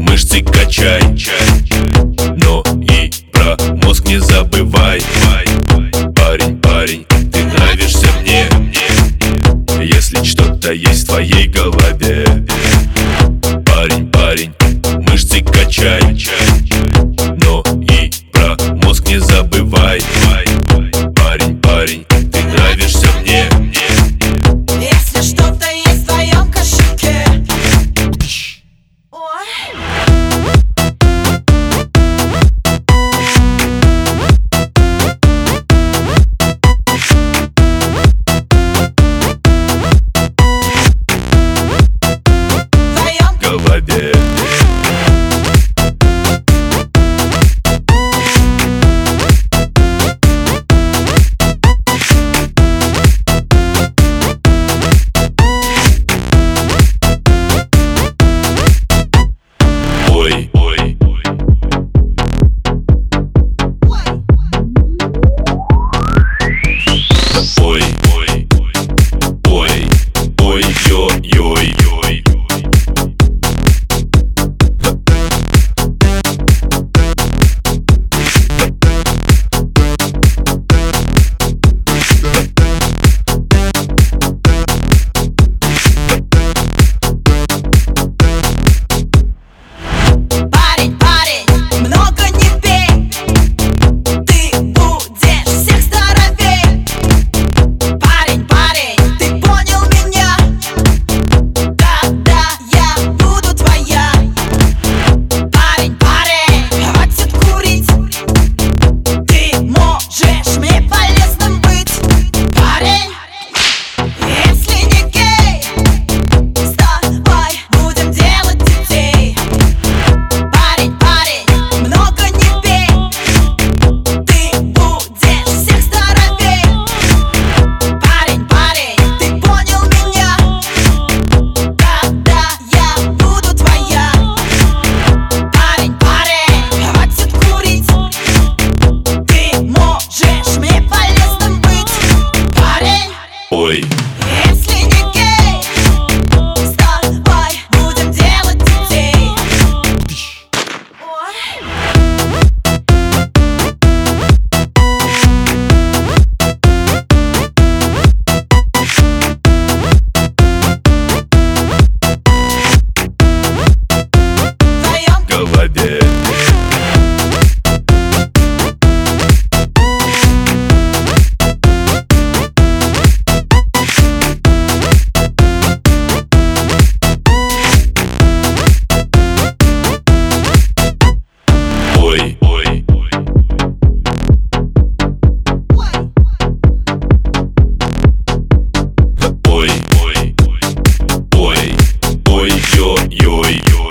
мышцы качай, но и про мозг не забывай. Парень, парень, ты нравишься мне, если что-то есть в твоей голове. Парень, парень, мышцы качай, но и про мозг не забывай. Парень, парень, ты нравишься мне. Если что-то есть в твоем кошельке. Ой. Голове. Ой, ой, ой, ой, ой, ой, ой, ой. Ой. Если не гей, вставай, будем делать детей. Ой. В твоем Голове. Ой, ой, ой, ой, ой, ой, ой, ой, ой, ой.